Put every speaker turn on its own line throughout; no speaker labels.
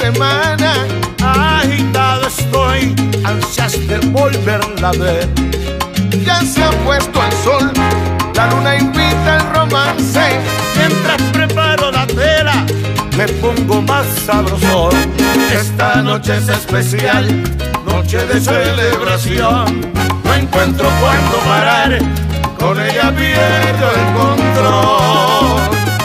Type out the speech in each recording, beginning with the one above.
semana.
Agitado estoy, ansias de volverla a ver.
Ya se ha puesto el sol, la luna invita al romance.
Mientras preparo la tela, me pongo más sabrosón.
Esta noche es especial, noche de celebración.
No encuentro cuándo parar,
Con ella pierdo el control.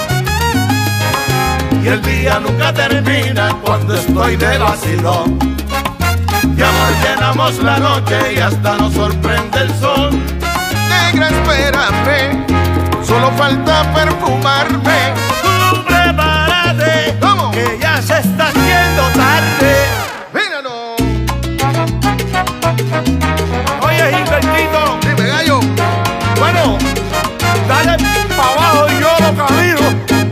y el día nunca termina cuando estoy de vacilón.
De amor llenamos la noche y hasta nos sorprende el sol. Negra, espérame, solo falta perfumarme.
Tú prepárate,
¿Cómo?
que ya se está haciendo tarde.
Míralo.
Oye, Gilbertito,
Dime, gallo.
bueno, dale pa' abajo y yo lo camino.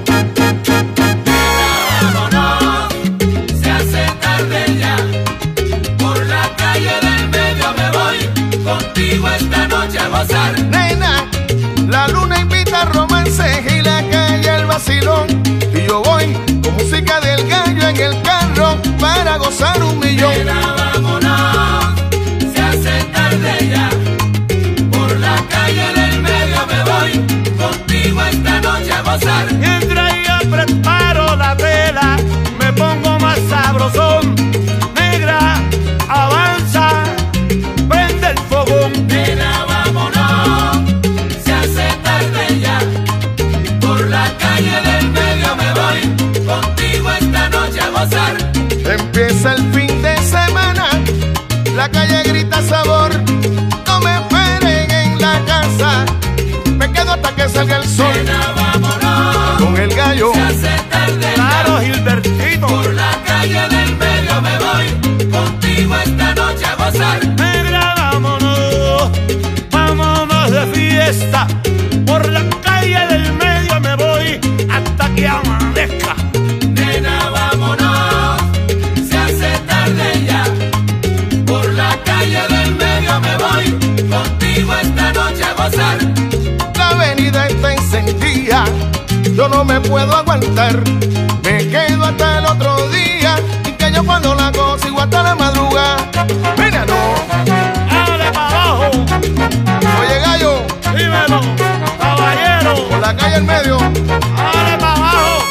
Vámonos, se hace tarde ya. Por la calle del medio me voy, contigo esta noche a gozar.
Nena, la luna invita al romance y la calle el vacilón. Y yo voy con música del gallo en el carro para gozar un millón.
Nena, vámonos, se hace tarde ya. Por la calle del medio me voy, contigo esta noche a gozar.
Mientras yo preparo la vela, me pongo más sabrosón. Negra, avanza, prende el fogón.
Nena, vámonos, se hace tarde ya. Por la calle del medio me voy, contigo esta noche a gozar.
Empieza el fin de semana, la calle grita sabor. No me esperen en la casa, me quedo hasta que salga el sol.
Nena, vámonos,
Con el gallo,
se hace tarde
Claro,
ya.
Gilbertito.
Por la calle del medio me voy, contigo esta noche a gozar.
Negra, vámonos, vámonos de fiesta. Por la calle del medio me voy hasta que amanezca.
Nena, vámonos, se hace tarde ya. Por la calle del medio me voy, contigo esta noche a gozar.
la avenida está encendida, yo no me puedo aguantar. Me quedo hasta el otro día y que yo cuando la consigo hasta la madrugada. Mira, no,
Dale pa' abajo,
oye gallo,
dímelo, caballero.
por la calle en medio.
Dale pa' abajo.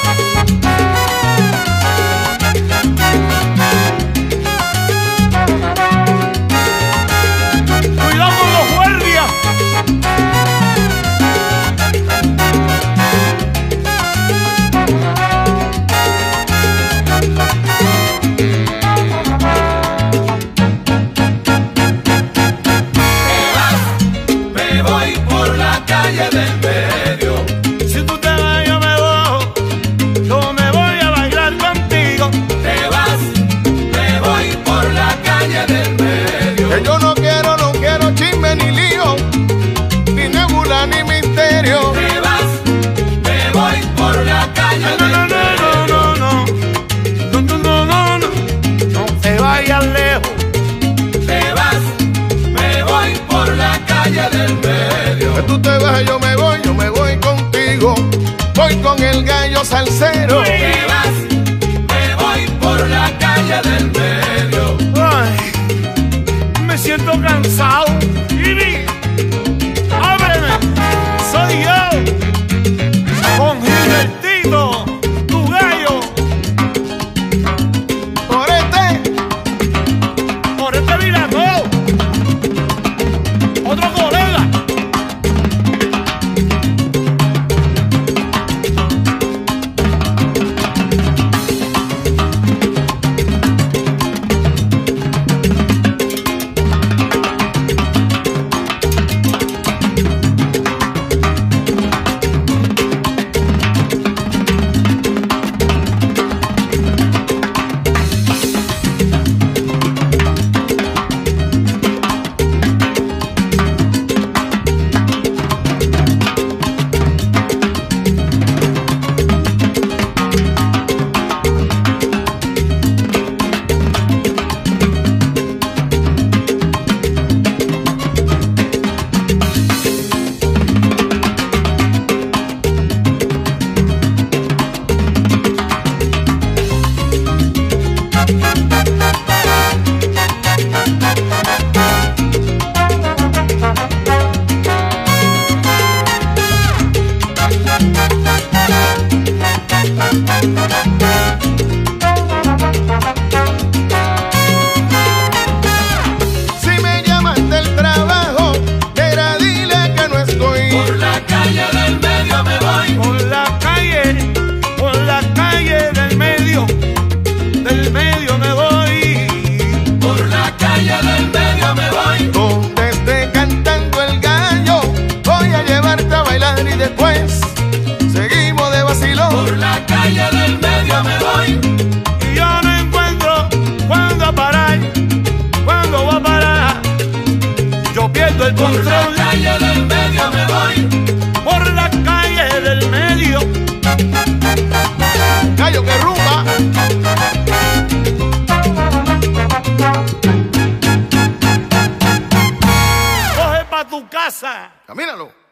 Cuidado con los guardias.
Me voy por la calle del medio.
Si tú te vas, yo me voy a bailar contigo.
Te vas, me voy por la calle del medio.
Que yo no quiero chisme ni lío, ni nebula ni misterio.
Te vas, me voy por la calle
No,
del
no,
medio.
no, no, no, no, no, no, no, no te vayas lejos.
Te vas, me voy por la calle del medio.
Que tú te vas, yo me voy contigo. Voy con el gallo salsero.
Te vas, me voy por la calle del medio.
Ay, me siento cansado. Vivi, ábreme, soy yo, con Gilbertito, tu gallo,
Por
por este Vilacó, otro colega. casa.
Camínalo.